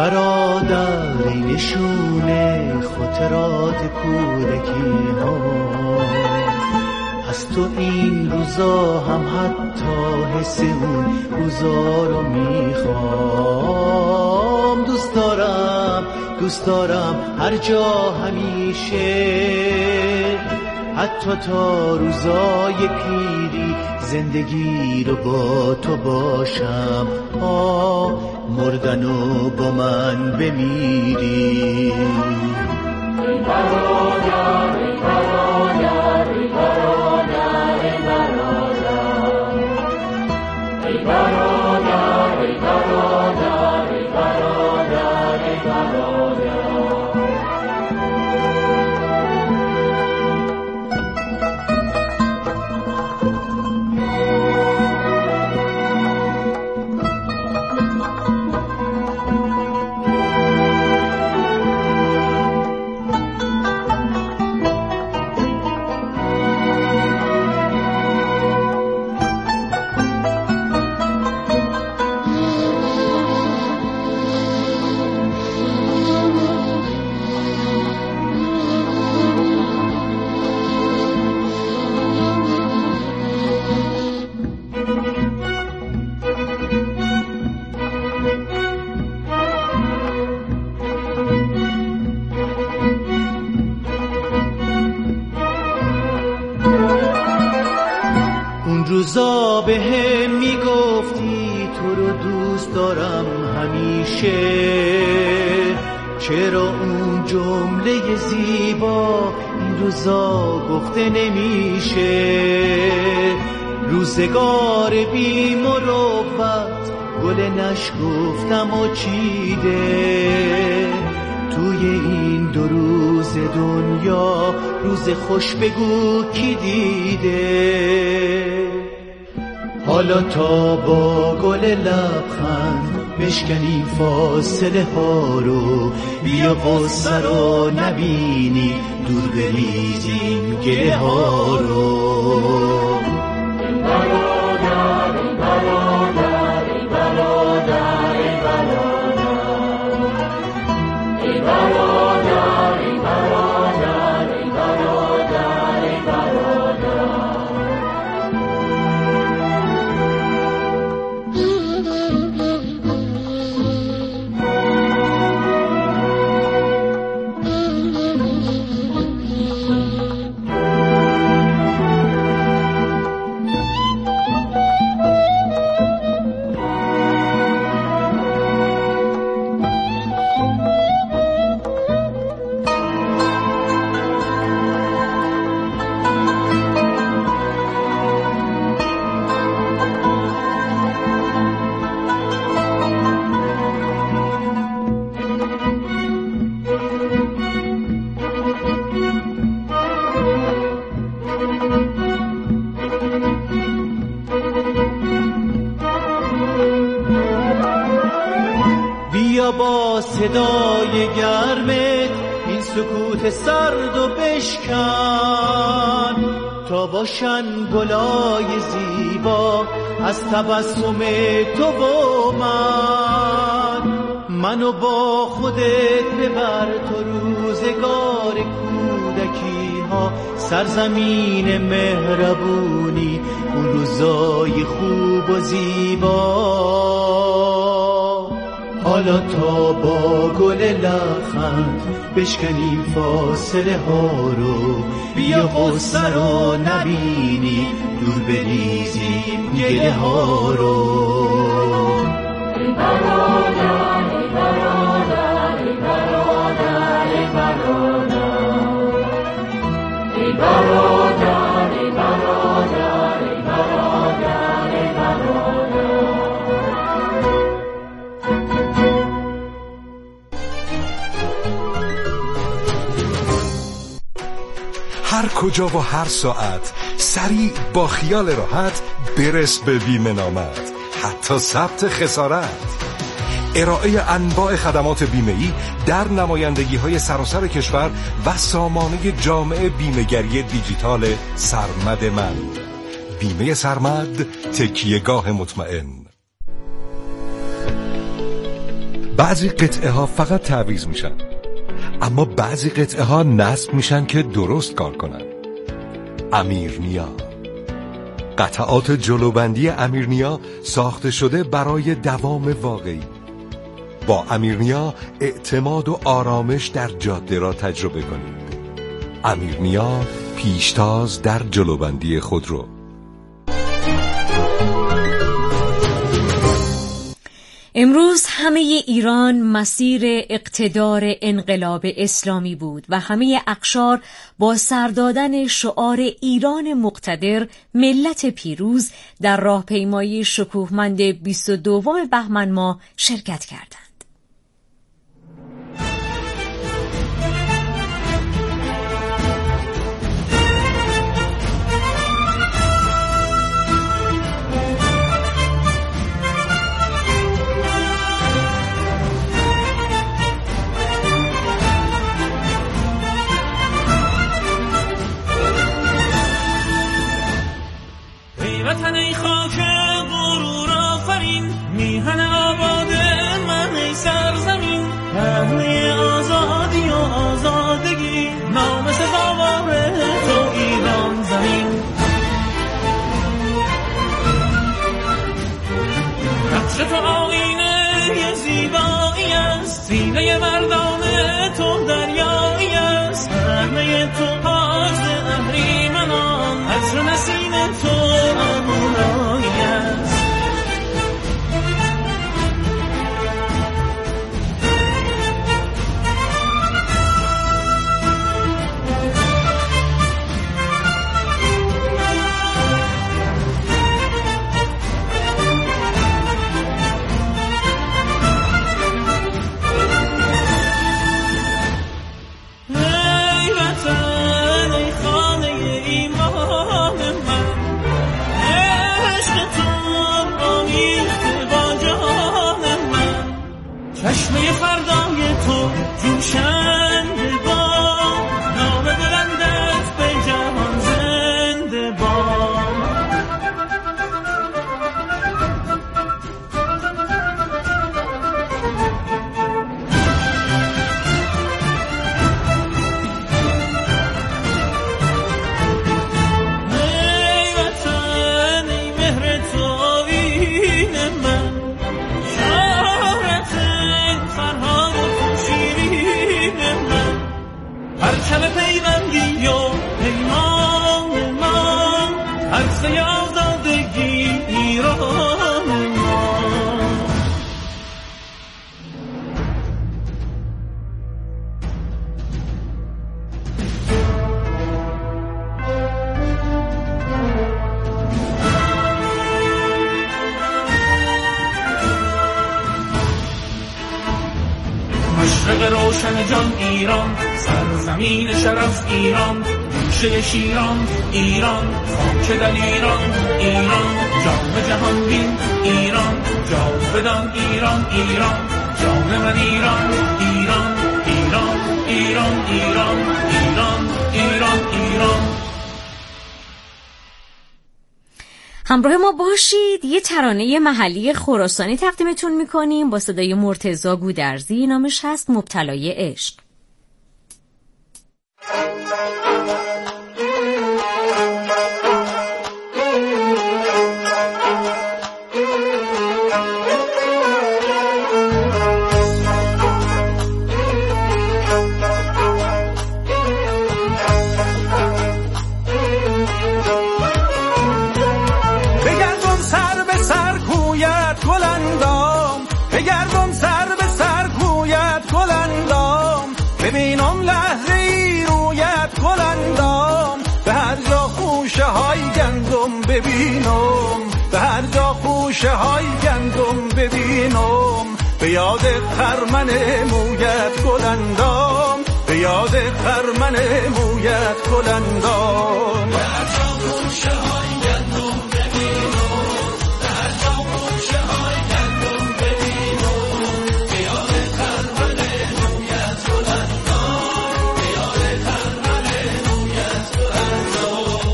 برادر ای نشونه خاطرات کودکی ها، از تو این روزا هم حتی حس اون روزا رو میخوام. دوست دارم هر جا همیشه، حتی تا روزای پیری زندگی رو با تو باشم. مردن و با من بمیری. ای برادر ای برادر ای برادر ای برادر ای برادر ای برادر ای برادر ای برادر. روزا به هم میگفتی تو رو دوست دارم همیشه، چرا اون جمله زیبا این روزا گفته نمیشه؟ روزگار بی مروت گل نشگفتم و چیده، توی این 2 روز دنیا روز خوش بگو کی دیده؟ حالا تا با گل لبخند بشکنی فاصله ها رو، بیا غصه رو نبینی دور بریزیم گله ها رو. ای برادر ای برادر ای برادر ای برادر ای برادر ای برادر ای برادر ای برادر. بیا با صدای گرمت این سکوت سرد و بشکن، تا باشن گلای زیبا از تبسم تو و منو با خودت ببر تو روزگار کودکی ها، سرزمین مهربونی اون روزای خوب و زیبا. حالا تا با گل لبخند بشکنیم فاصله ها رو، بیا غصه رو نبینی دور بریزیم گله ها رو. ای برادر ای برادر ای برادر ای برادر ای برادر ای برادر ای برادر ای برادر. هر کجا و هر ساعت سریع با خیال راحت برس به بیمه نامت، حتی ثبت خسارت. ارائه انواع خدمات بیمه‌ای در نمایندگی‌های سراسر کشور و سامانه جامع بیمه‌گری دیجیتال سرمد من. بیمه سرمد، تکیه‌گاه مطمئن. بعضی قطعه ها فقط تعویض میشن، اما بعضی قطعه ها نصب میشن که درست کار کنن. امیرنیا، قطعات جلوبندی امیرنیا ساخته شده برای دوام واقعی. با امیرنیا اعتماد و آرامش در جاده را تجربه کنید. امیرنیا، پیشتاز در جلوبندی خودرو. امروز همه ایران مسیر اقتدار انقلاب اسلامی بود و همه اقشار با سر دادن شعار ایران مقتدر، ملت پیروز در راهپیمایی شکوهمند 22 بهمن ماه شرکت کردند. وطن ای خاک غرور آفرین، میهن آباد من ای سرزمین، پهنه آزادی و آزادگی، نام سزاوار تو ایران زمین. نقش تو آیینه زیبایی است، سینه مردان تو دریایی است، پهنه تو پاس اهریمنان، عطر نسیم تو امورایی است. چشمه فردای تو جوشنده باد، نام بلندت به جهان زنده باد. ای وطن ای مهر تو آیین من، پرچم پیوندی و پیمان من، عرصه آزادگی ایران من. مشرق روشن جان ایران، سرزمین شرف ایران، گوشه شیران ایران، خاک در ایران ایران، جام جهان بین ایران، جاودان ایران ایران، جان من ایران ایران ایران ایران ایران ایران ایران ایران. همراه ما باشید. یه ترانه محلی خراسانی تقدیمتون میکنیم با صدای مرتضی گودرزی، نامش هست مبتلای عشق. ببینم لحظه‌ای رویت گل اندام، به هر جا خوشه های گندم ببینم، به هر جا خوشه های گندم ببینم، به یاد خرمن مویت گل اندام، به یاد خرمن مویت گل اندام. به هر جا خوشه های گندم ببینم، به هر جا خوشه های گندم ببینم، به یاد خرمن مویت گل اندام، به یاد خرمن مویت گل اندام.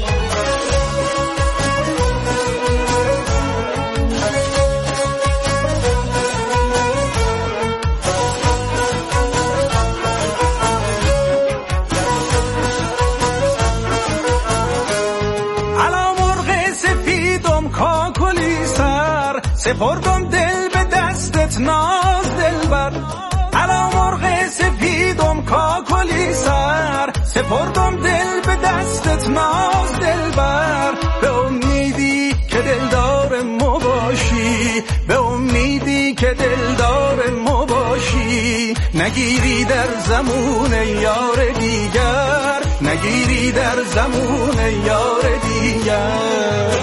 سپردم دل به دستت ناز دلبر، علا مرغ سپیدم کاکلی سر. سپردم دل به دستت ناز دلبر، به امیدی که دلدار ما باشی، به امیدی که دلدار ما باشی. نگیری در زمون یار دیگر، نگیری در زمون یار دیگر.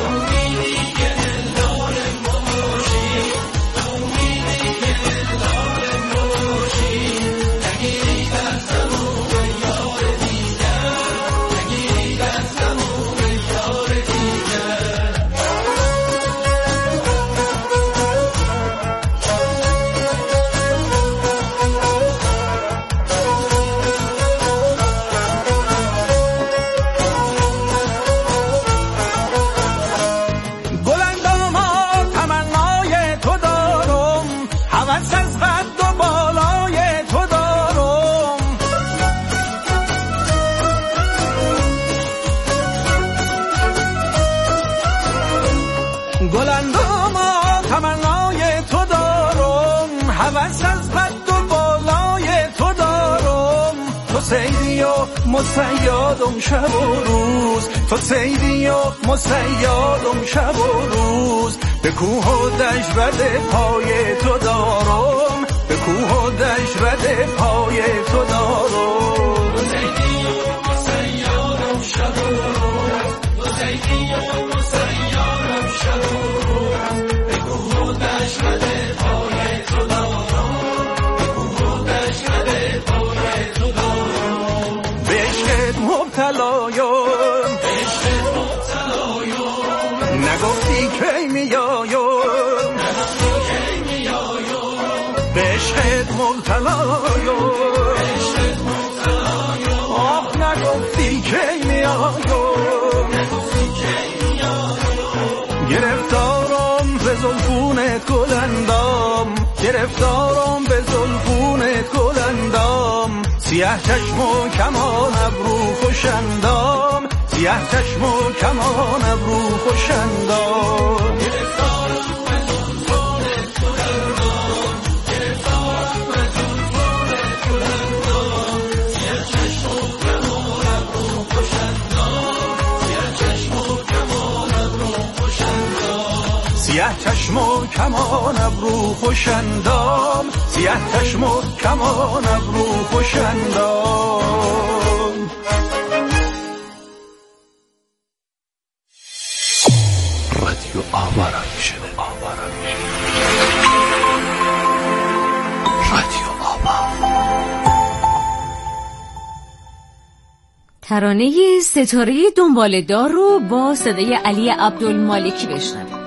مصیادم شب و روز، تو صیدی و مصیادم شب و روز. به کوه و دشت رد پای تو دارم، به کوه و دشت رد پای تو دارم. تو صیدی و مصیادم شب و روز، تو صیدی و مصیادم شب و روز. به کوه و دشت رد پای تو دارم، به کوه و دشت رد پای تو دارم. مبتلایم عشق مبتلایم، نگفتی کی میایم، نگفتی کی میایم. به عشقت مبتلایم، عشقت مبتلایم، آه نگفتی کی میایم، نگفتی کی میایم. گرفتارم به زلفونت گلندام، گرفتارم به زلفونت گلندام. سیاه چشم و کمان ابرو خوشندام، سیاه چشم و کمان ابرو خوشندام. گرفتارم به زلفونت گلندام، گرفتارم به زلفونت گلندام. سیاه چشم و کمان ابرو خوشندام، سیاه چشم و کمان ابرو خوشندام. سیاه چشم و کمان ابرو خوشندام، سیاه چشم و کمان ابرو خوشندام. رادیو آوارا میشه، رادیو آوا. ترانه ستاره دنباله‌دار رو با صدای علی عبدالمالکی بشنویم.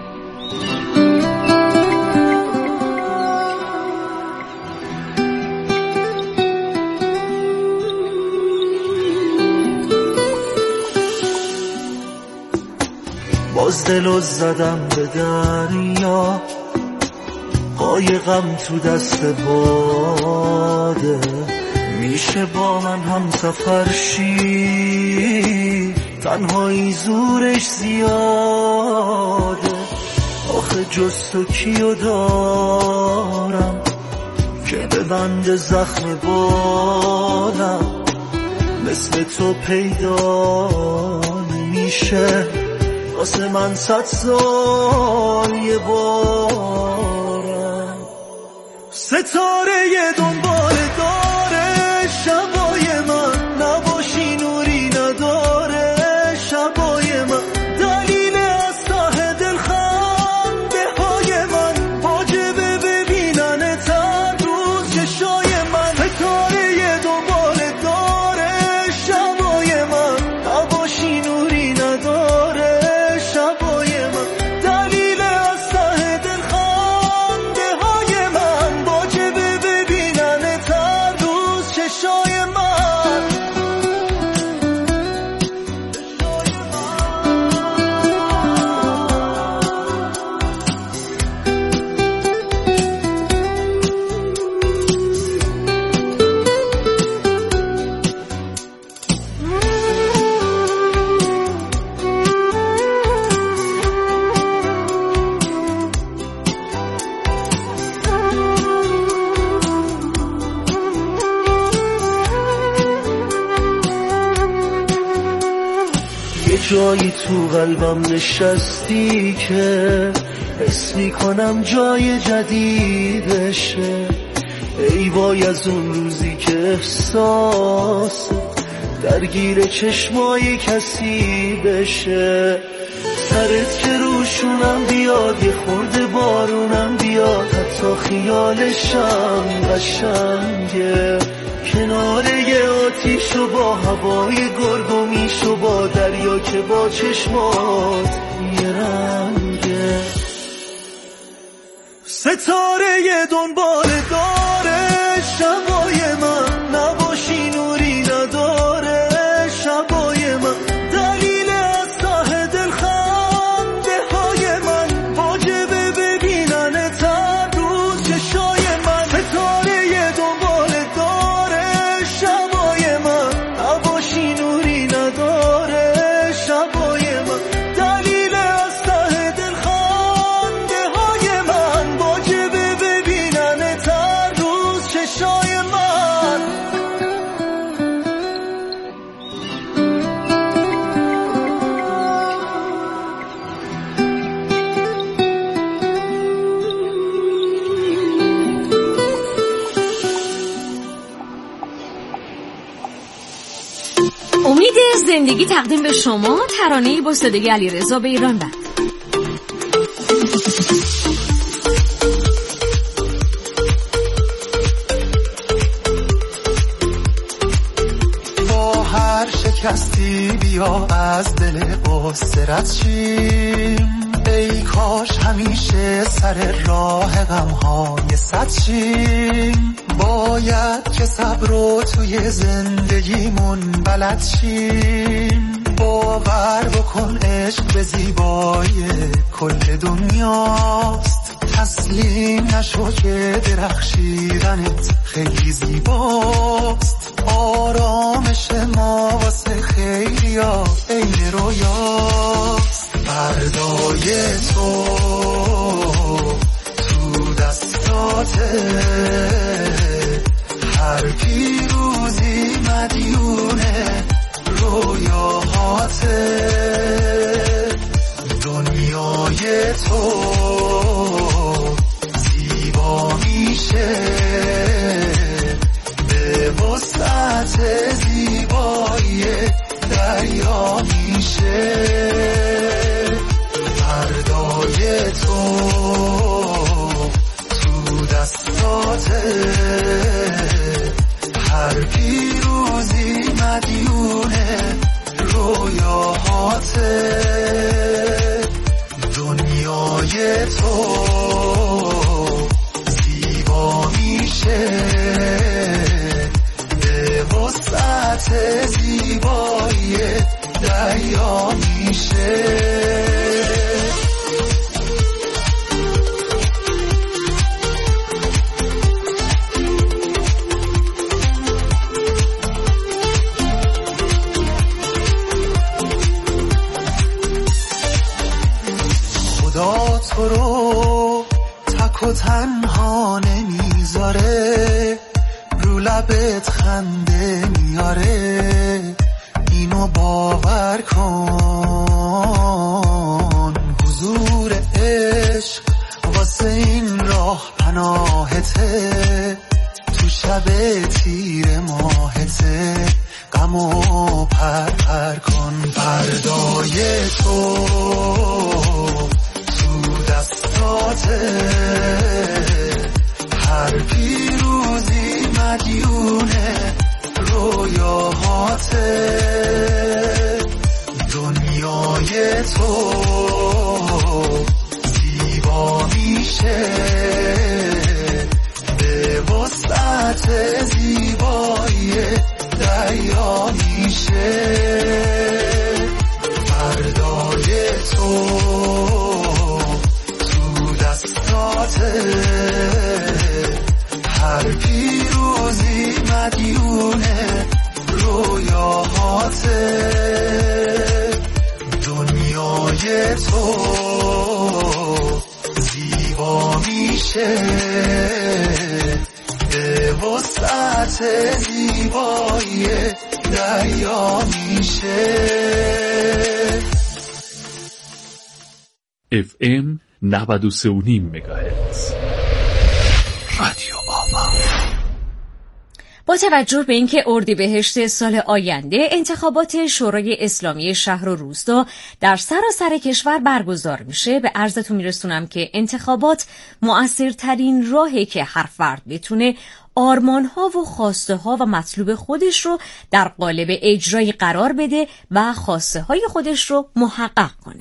باز دلو زدم به دریا، قایقم تو دست باده. میشه با من هم سفر شی، تنهایی زورش زیاده. آخه جز تو کیو دارم که ببنده زخم بالم، مثل تو پیدا نمیشه واسه من 100 سال یه بارم. ستاره دنبال داره شبای من، نباشی نوری نداره شبای من. دلیل از ته دل خنده های من، واجبه ببینن هر روز چشای من. ستاره دنبال داره شبای من، نباشی نوری نداره شبای من. دلیل از ته دل خنده های من، واجبه ببینن یه جایی تو قلبم نشستی که حس میکنم جای جدیدشه. ای وای از اون روزی که احساس درگیر چشمای کسی بشه. سرت که روشونم بیاد، یه خورده بارونم بیاد، حتی خیالشم قشنگه. کنار یه آتیش و با هوای گرگومیش و با دریا که با چشمات یه رنگه. ستاره یه دنبال داره شبای من، نباشی نوری نداره شبای من. دلیل از ته دل خنده های من، واجبه ببینن تر روز چشای من. ستاره یه دنبال داره شبای من، نباشی نوری نداره شبای من. دلیل از ته دل خنده های من، واجبه ببینن تر روز چشای من. امید زندگی تقدیم به شما ترانه‌ای با صدای علیرضا بیرانوند. با هر شکستی بیا از دل قصه رد شیم. ای کاش همیشه سر راه غم‌های صد شیم. باید که صبر رو توی زندگیمون بلد شیم. باور بکن عشق به زیبایی کل دنیاست. تسلیم نشو که درخشیدنت خیلی زیباست. آرامش ما واسه خیلیا عین رویاست. فردای تو دستاته، هر پیروزی مدیونه رویاهاته. دنیای تو زیبا میشه به وسعت زیبایی دریا میشه. فردای تو دستاته، هر پیروزی مدیونه رویاهاته. دنیای تو زیبا میشه به وسعت زیبایی دریا میشه. خدا تو رو تک و تنها نمیذاره، رو لبت خنده میاره. اینو باور کن، حضور عشق واسه این راه پناهته. تو شب تیر ماهته، غمو پر کن. فردای تو هر پیروزی مدیونه رویاهاته. دنیای تو زیبا میشه به وسعت زیبایی دریا میشه. فردای تو هر پیروزی مدیونه رویاهاته. دنیای تو زیبا میشه به وسعت زیبایی دریا میشه. FM 93.5 مگاهرتز. رادیو آوا. با توجه به اینکه اردیبهشت سال آینده انتخابات شورای اسلامی شهر و روستا در سراسر کشور برگزار میشه، به عرضتون میرسونم که انتخابات مؤثرترین راهی که هر فرد بتونه آرمان‌ها و خواسته‌ها و مطلوب خودش رو در قالب اجرایی قرار بده و خواسته‌های خودش رو محقق کنه.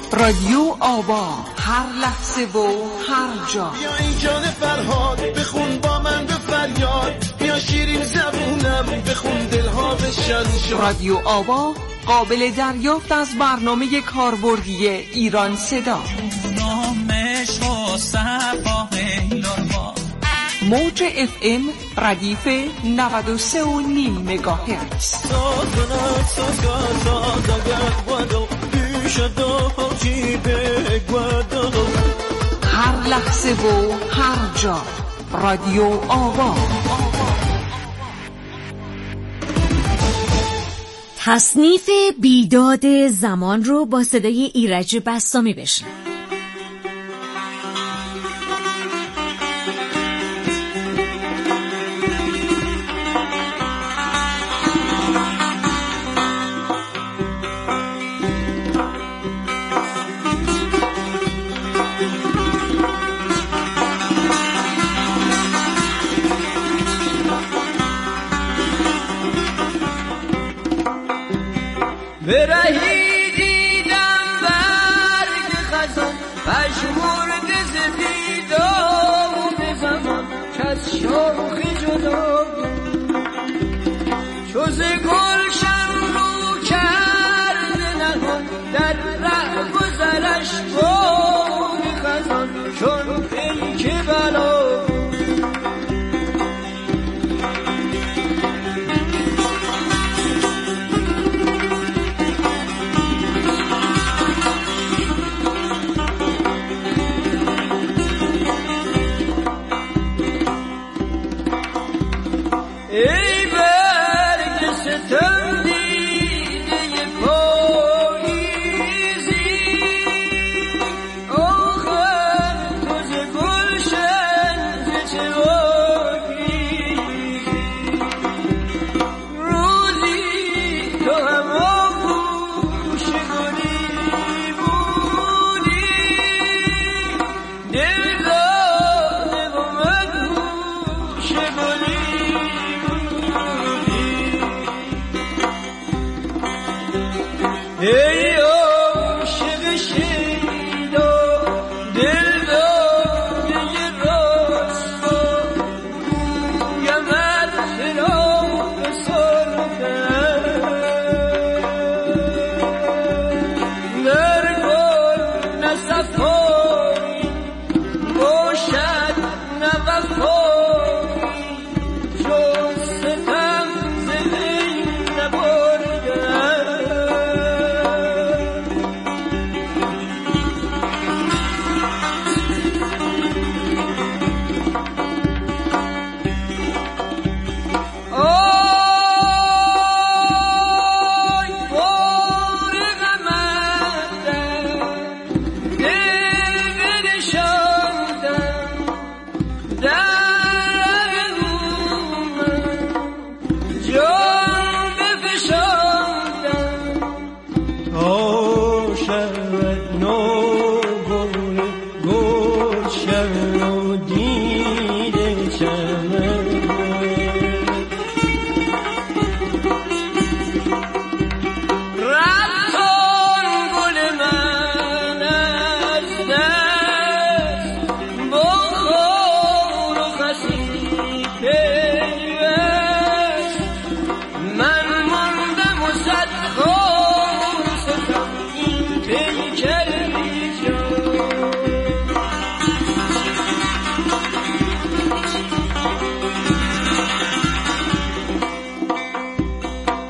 رادیو آوا، هر لحظه و هر جا. بیا این جان فرهاد بخون با من به فریاد، بیا شیرین زبونم بخون دلها بشن شاد. رادیو آوا قابل دریافت از برنامه کاربردی ایران صدا. موج FM ردیف 93.5 مگاهرتز. هر لحظه و هر جا، رادیو آوا. تصنیف بیداد زمان رو با صدای ایرج بسامی بشنوید. برهی دیدم برگ خزان، پشمرد زبیدام زمان، کس شاخ جدا چوز گلشن رو کرده نهان، در ره گذرش بام خزان، چون پیک بلا ای برگ ستم دیده پاییزی، آخر تو ز گلشن ز چه واگیزی، روزی تو هم آغوش گلی بودی، دلداده و مدهوش گلی. Hey